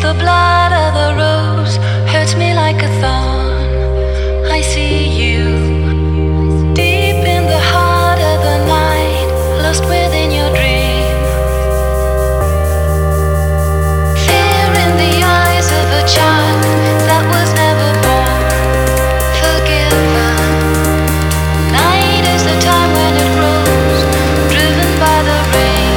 the blood of the rose, hurts me like a thorn. I see you deep in the heart of the night, lost within your dream. Fear in the eyes of a child that was never born. Forgiven. Night is the time when it grows, driven by the rain.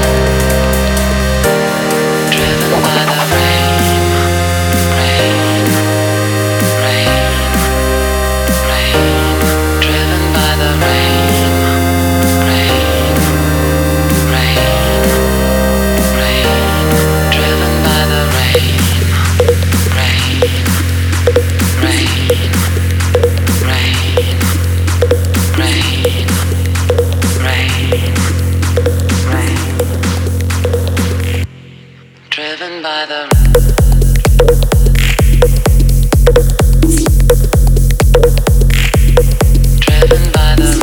Driven by the rain. Rain. Rain. Rain. Driven by the rain. Rain. Rain. Rain. Driven by the rain. Rain. Rain. Rain. Rain, rain, rain, driven by the driven by the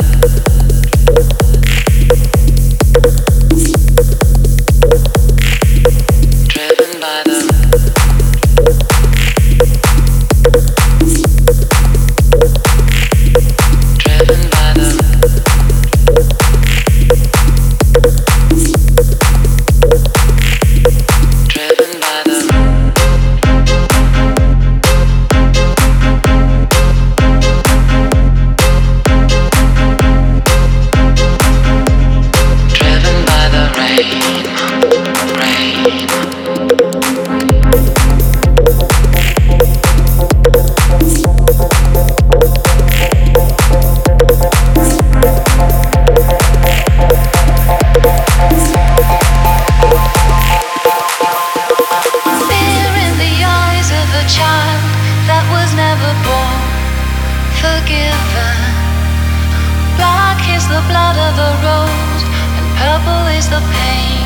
driven by the driven by the driven by the driven by the rain, rain. Fear in the eyes of a child that was never born. Forgiven. Black is the blood of the rose, and purple is the pain.